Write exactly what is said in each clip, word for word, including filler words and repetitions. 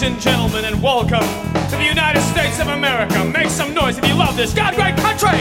and gentlemen, and welcome to the United States of America. Make some noise if you love this God-great country!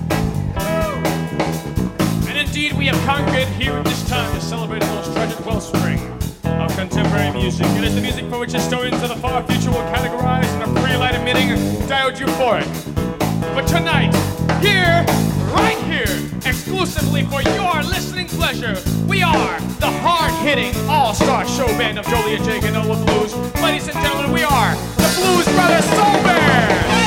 And indeed, we have congregated here at this time to celebrate the most treasured wellspring of contemporary music. It is the music for which historians of the far future will categorize in a pre-light emitting diode euphoric. But tonight, here, right here, exclusively for your listening pleasure, we are the hard-hitting all-star show band of Joliet J. Ganola Blues. Ladies and gentlemen, we are the Blues Brothers Soul Band!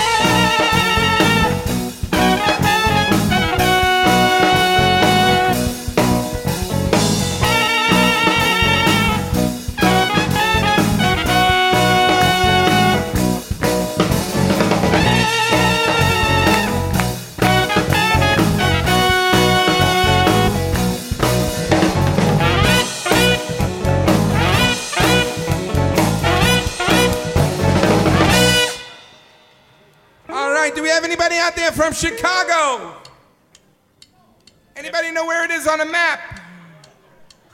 Do we have anybody out there from Chicago? Anybody know where it is on the map?